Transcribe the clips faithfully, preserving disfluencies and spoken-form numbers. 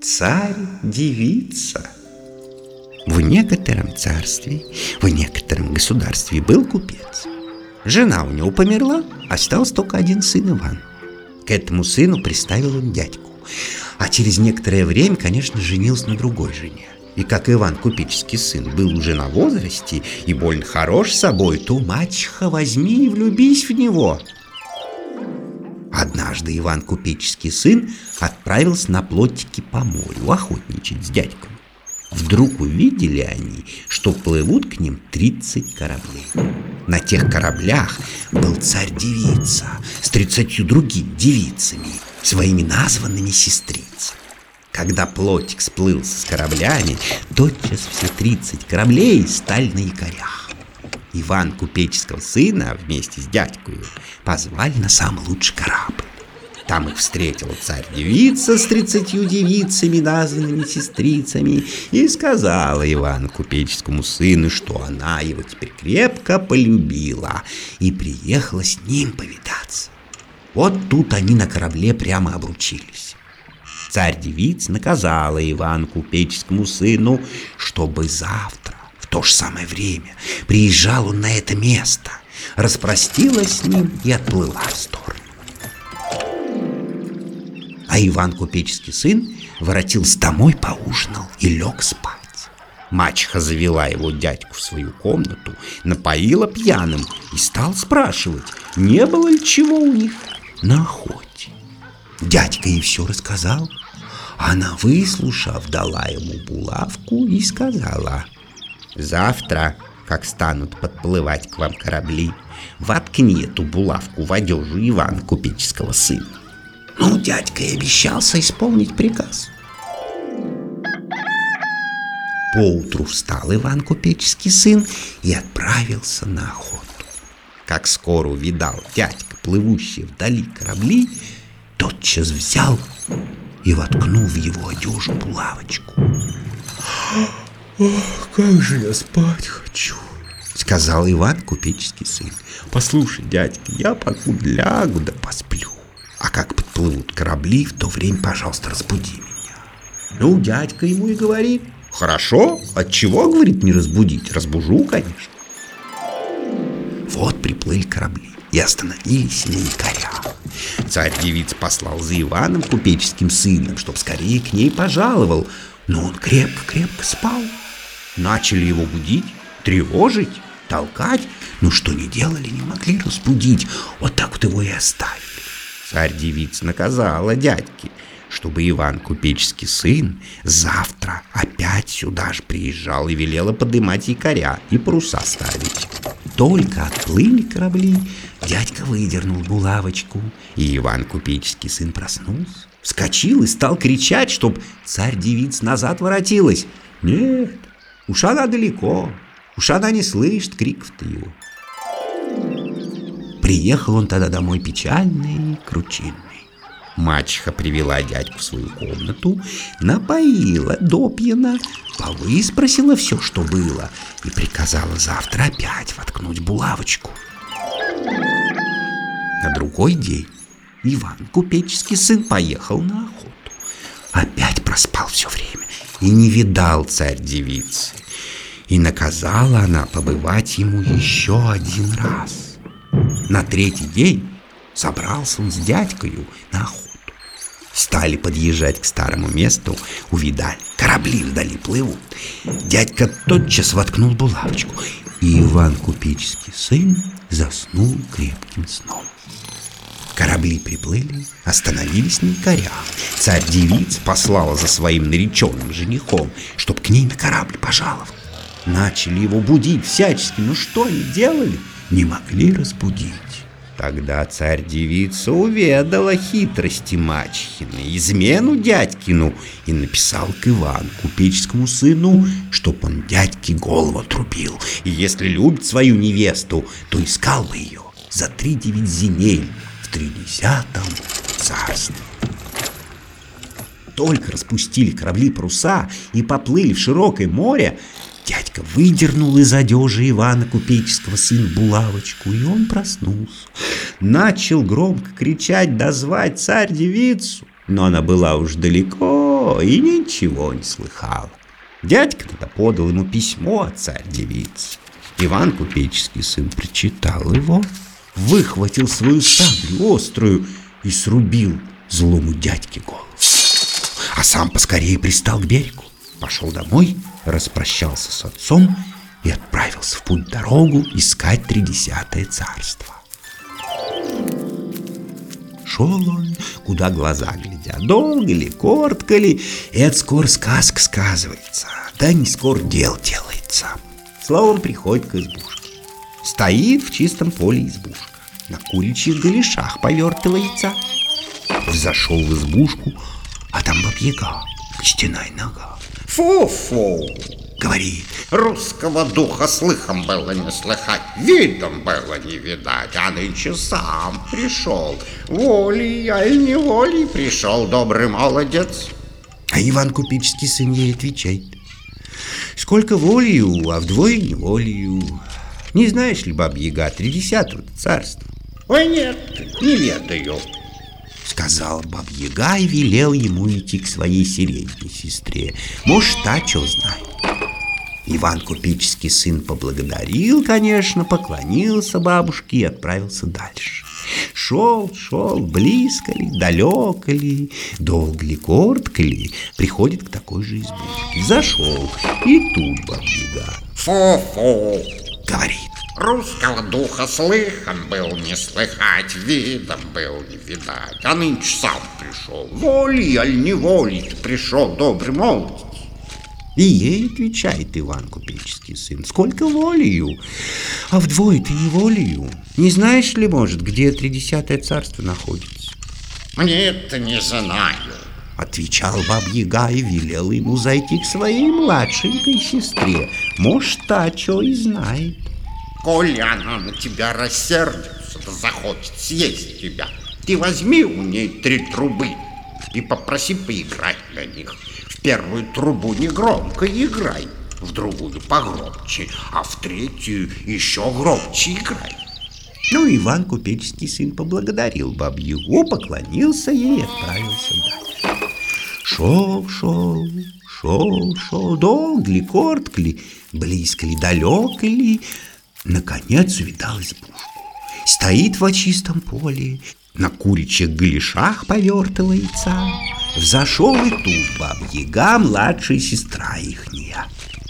Царь-девица. В некотором царстве, в некотором государстве был купец. Жена у него померла, остался только один сын Иван. К этому сыну приставил он дядьку, а через некоторое время, конечно, женился на другой жене. И как Иван, купеческий сын, был уже на возрасте и больно хорош собой, то мачеха возьми и влюбись в него. Однажды Иван, купеческий сын, отправился на плотике по морю охотничать с дядькой. Вдруг увидели они, что плывут к ним тридцать кораблей. На тех кораблях был царь-девица с тридцатью другими девицами, своими названными сестрицами. Когда плотик сплылся с кораблями, тотчас все тридцать кораблей стали на якорях. Иван, купеческого сына, вместе с дядькою позвали на самый лучший корабль. Там их встретила царь-девица с тридцатью девицами, названными сестрицами, и сказала Ивану, купеческому сыну, что она его теперь крепко полюбила и приехала с ним повидаться. Вот тут они на корабле прямо обручились. Царь-девица наказала Ивану, купеческому сыну, чтобы завтра в то же самое время приезжал он на это место, распростилась с ним и отплыла в сторону. А Иван, купеческий сын, воротился домой, поужинал и лег спать. Мачеха завела его дядьку в свою комнату, напоила пьяным и стал спрашивать, не было ли чего у них на охоте. Дядька ей все рассказал. Она, выслушав, дала ему булавку и сказала: завтра, как станут подплывать к вам корабли, воткни эту булавку в одежду Ивана, купеческого сына. Ну, дядька и обещался исполнить приказ. Поутру встал Иван, купеческий сын, и отправился на охоту. Как скоро увидал дядька плывущие вдали корабли, тотчас взял и воткнул в его одежду булавочку. «Ох, как же я спать хочу!» — сказал Иван, купеческий сын. «Послушай, дядька, я пока лягу да посплю. А как подплывут корабли, в то время, пожалуйста, разбуди меня». Ну, дядька ему и говорит: хорошо, отчего, говорит, не разбудить? Разбужу, конечно. Вот приплыли корабли и остановились на якорях. Царь-девица послал за Иваном, купеческим сыном, чтоб скорее к ней пожаловал, но он крепко-крепко спал. Начали его будить, тревожить, толкать, но что не делали, не могли разбудить. Вот так вот его и оставили. Царь-девица наказала дядьке, чтобы Иван, купеческий сын, завтра опять сюда же приезжал, и велела подымать якоря и паруса ставить. Только отплыли корабли, дядька выдернул булавочку, и Иван, купеческий сын, проснулся, вскочил и стал кричать, чтоб царь-девица назад воротилась. Нет, уж она далеко, уж она не слышит криков-то его. Приехал он тогда домой печальный и кручинный. Мачеха привела дядьку в свою комнату, напоила допьяна, повыспросила все, что было, и приказала завтра опять воткнуть булавочку. На другой день Иван, купеческий сын, поехал на охоту. Опять проспал все время и не видал царь-девицы. И наказала она побывать ему еще один раз. На третий день собрался он с дядькою на охоту. Стали подъезжать к старому месту, увидали, корабли вдали плывут. Дядька тотчас воткнул булавочку, и Иван, купеческий сын, заснул крепким сном. Корабли приплыли, остановились на якорях. Царь-девица послала за своим нареченным женихом, чтоб к ней на корабль пожаловал. Начали его будить всячески, но что они делали? Не могли разбудить. Тогда царь-девица уведала хитрости мачехины, измену дядькину, и написал к Ивану, купеческому сыну, чтоб он дядьке голову отрубил, и если любит свою невесту, то искал бы ее за тридевять земель в тридесятом царстве. Только распустили корабли паруса и поплыли в широкое море, дядька выдернул из одежи Ивана, купеческого сына, булавочку, и он проснулся. Начал громко кричать да звать царь-девицу, но она была уж далеко, все и ничего не слыхал. Дядька тогда подал ему письмо от царь-девицы. Иван Купеческий сын прочитал его, выхватил свою саблю острую и срубил злому дядьке голову. А сам поскорее пристал к берегу, пошел домой, распрощался с отцом и отправился в путь-дорогу искать тридесятое царство. Шел он, куда глаза глядят, долго ли, коротко ли, и от скоро сказка сказывается, да не скоро дел делается. Словом, приходит к избушке. Стоит в чистом поле избушка, на куричьих голешах повертывается. Взошел в избушку, а там бабьяга, костяная нога. Фу-фу, говорит: русского духа слыхом было не слыхать, видом было не видать, а нынче сам пришел. Волей, а и неволей пришел добрый молодец. А Иван Купеческий сын ей отвечает: сколько волею, а вдвое неволею. Не знаешь ли, бабьяга, тридесятого царства? Ой, нет, не ведаю, сказал бабьяга и велел ему идти к своей средней сестре. Может, та что знает. Иван Купеческий сын поблагодарил, конечно, поклонился бабушке и отправился дальше. Шел, шел, близко ли, далеко ли, долго ли, коротко ли, приходит к такой же избушке. Зашел, и тут бабьяга: фу-фу, говорит: русского духа слыхом был не слыхать, видом был не видать, а нынче сам пришел. Волей, аль не волей пришел добрый молодец. И ей отвечает Иван Купеческий сын: сколько волею, а вдвое ты не волею. Не знаешь ли, может, где тридесятое царство находится? Мне это не знаю, отвечал бабьяга и велел ему зайти к своей младшенькой сестре. Может, та что и знает. Коли она на тебя рассердится, да захочет съесть тебя, ты возьми у ней три трубы и попроси поиграть на них. В первую трубу негромко играй, в другую погромче, а в третью еще громче играй. Ну, Иван Купеческий сын поблагодарил бабьягу, поклонился ей и отправился дальше. Шел, шел, шел, шел, долго ли, коротко ли, близко ли, далеко ли, наконец увидал избушку. Стоит во чистом поле, на куричьих голешах повертывается. Взошел и тут бабьяга, младшая сестра ихняя.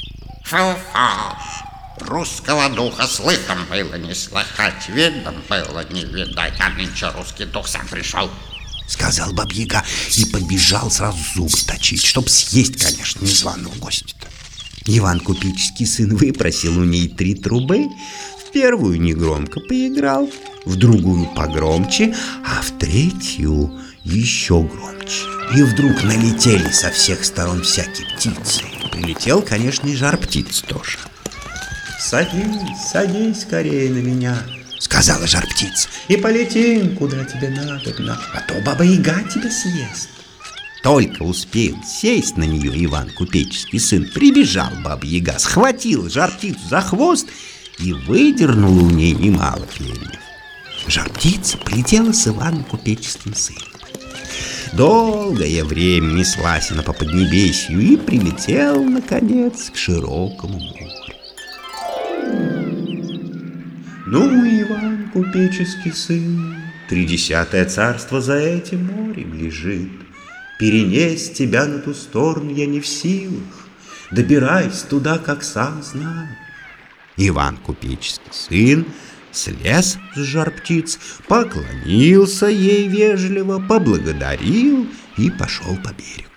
Фу-фу, русского духа слыхом было не слыхать, видом было не видать, а нынче русский дух сам пришел, сказал бабьяга и побежал сразу зубы точить, чтоб съесть, конечно, незваного гостя-то. Иван Купеческий сын выпросил у ней три трубы, в первую негромко поиграл, в другую погромче, а в третью еще громче. И вдруг налетели со всех сторон всякие птицы. Прилетел, конечно, и жар-птиц тоже. «Садись, садись скорее на меня», — сказала жар-птица, — «и полетим, куда тебе надобно, а то баба-яга тебя съест». Только успел сесть на нее Иван Купеческий сын, прибежал баба-яга, схватил жар-птицу за хвост и выдернула у ней немало перьев. Жар-птица полетела с Иваном Купеческим сыном. Долгое время неслась она по поднебесью и прилетела, наконец, к широкому морю. Ну, Иван Купеческий сын, тридесятое царство за этим морем лежит. Перенесть тебя на ту сторону я не в силах. Добирайся туда, как сам знаешь. Иван Купеческий сын слез с жар-птиц, поклонился ей вежливо, поблагодарил и пошел по берегу.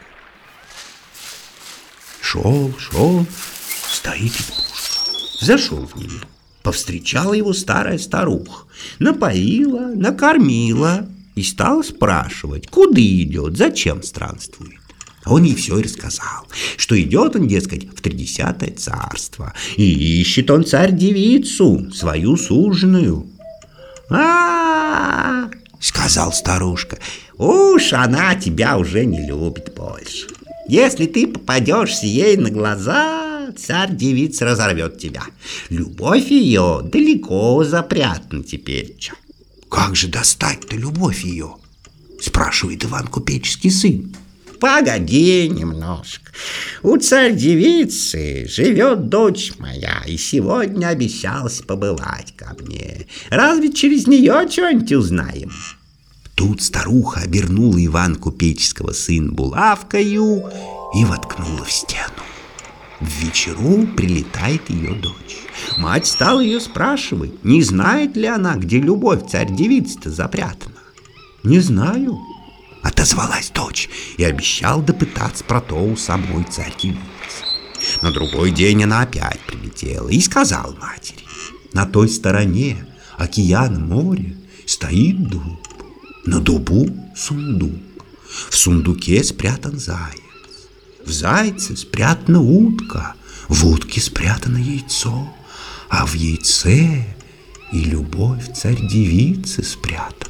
Шел, шел, стоит избушка. Зашел в нее. Повстречала его старая старуха, напоила, накормила и стала спрашивать, куда идет, зачем странствует. А он ей все и рассказал, что идет он, дескать, в тридесятое царство, и ищет он царь-девицу, свою суженую. «А-а-а!» — сказал старушка, — «уж она тебя уже не любит больше. Если ты попадешься ей на глаза, царь-девица разорвет тебя. Любовь ее далеко запрятана теперь». «Как же достать-то любовь ее?» — спрашивает Иван Купеческий сын. погоди немножко. У царь-девицы живет дочь моя, и сегодня обещалась побывать ко мне. Разве через нее что-нибудь узнаем? Тут старуха обернула Ивана Купеческого сына булавкою и воткнула в стену. В вечеру прилетает ее дочь. Мать стала ее спрашивать, не знает ли она, где любовь царь-девицы-то запрятана. «Не знаю», — отозвалась дочь и обещала допытаться про то у самой царь-девицы. На другой день она опять прилетела и сказала матери: «На той стороне океана моря стоит дуб, на дубу сундук, в сундуке спрятан заяц, в зайце спрятана утка, в утке спрятано яйцо, а в яйце и любовь царь-девицы спрятана».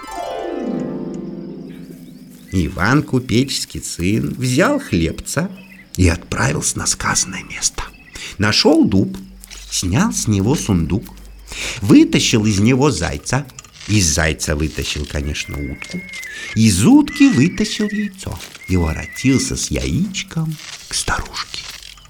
Иван Купеческий сын взял хлебца и отправился на сказанное место. Нашел дуб, снял с него сундук, вытащил из него зайца, из зайца вытащил, конечно, утку, из утки вытащил яйцо и воротился с яичком к старушке.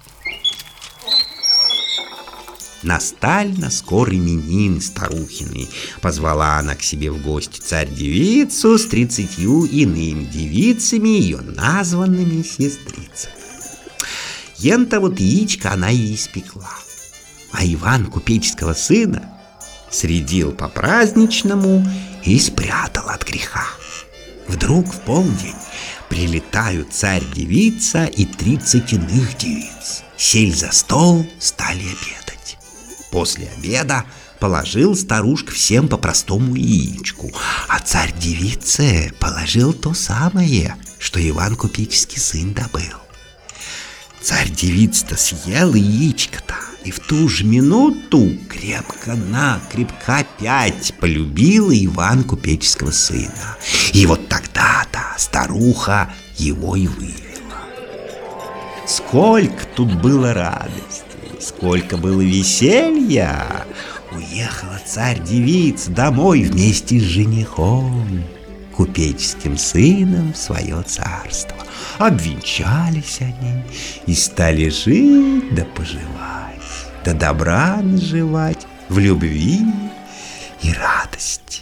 Настали на скорый именин старухины. Позвала она к себе в гости царь-девицу с тридцатью иными девицами, ее названными сестрицами. Ента вот яичко она и испекла, а Иван Купеческого сына средил по-праздничному и спрятал от греха. Вдруг в полдень прилетают царь-девица и тридцать иных девиц. Сели за стол, стали обедать. После обеда положил старушка всем по простому яичку, а царь-девице положил то самое, что Иван Купеческий сын добыл. Царь-девица-то съела яичко-то, и в ту же минуту крепко-накрепко опять полюбила Ивана Купеческого сына. И вот тогда-то старуха его и вывела. Сколько тут было радости, сколько было веселья! Уехала царь-девица домой вместе с женихом, купеческим сыном, в свое царство. Обвенчались они и стали жить да поживать, да добра наживать в любви и радости.